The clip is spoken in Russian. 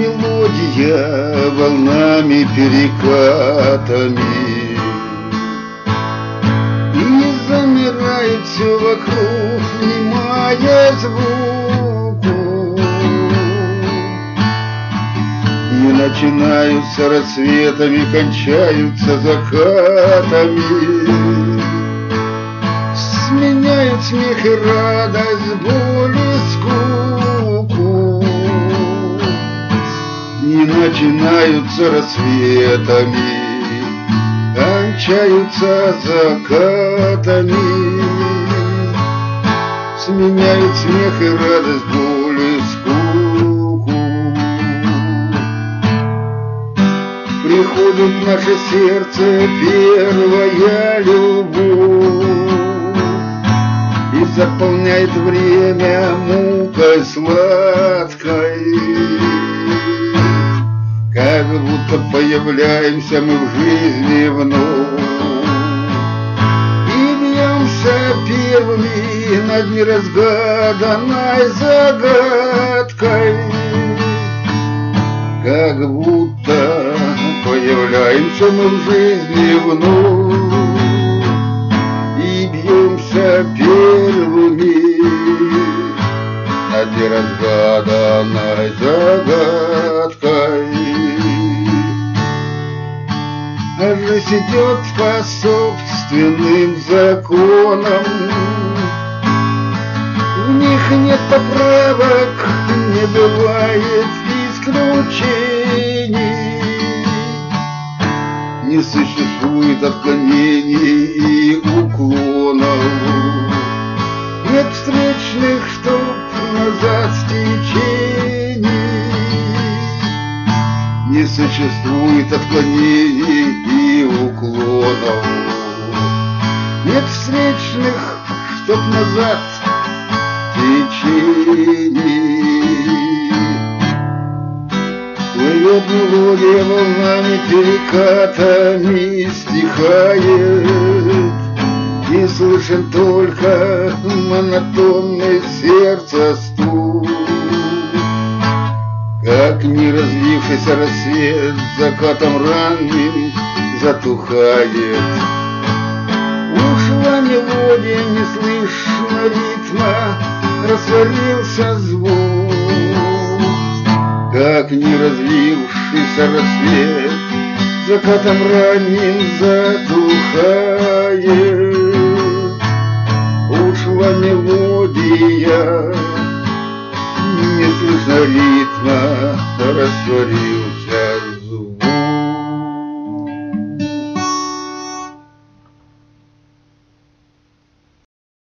мелодия волнами, перекатами, и замирает все вокруг, внимая звуку. И начинаются рассветами, кончаются закатами, сменяют смех и радость, боль и скуку. И начинаются рассветами, кончаются закатами, сменяют смех и радость, боль и скуку. Приходит в наше сердце первая любовь и заполняет время мукой сладкой. Как будто появляемся мы в жизни вновь и бьемся первыми над неразгаданной загадкой. Как будто появляемся мы в жизни вновь и бьемся первыми над неразгаданной загадкой. А жизнь идет по собственным законам, в них нет поправок, не бывает исключений. Не существует отклонений и уклонов, нет встречных, чтоб назад течений. Не существует отклонений и уклонов, нет встречных, чтоб назад течений. Плывет мелодия волнами, перекатами, стихает, и слышен только монотонный сердца стук. Как не развившийся рассвет закатом ранним затухает. Ушла мелодия, не слышно ритма, растворился звук. Как не развившийся рассвет закатом ранним затухает. Ушла мелодия, не слышно ритма, растворился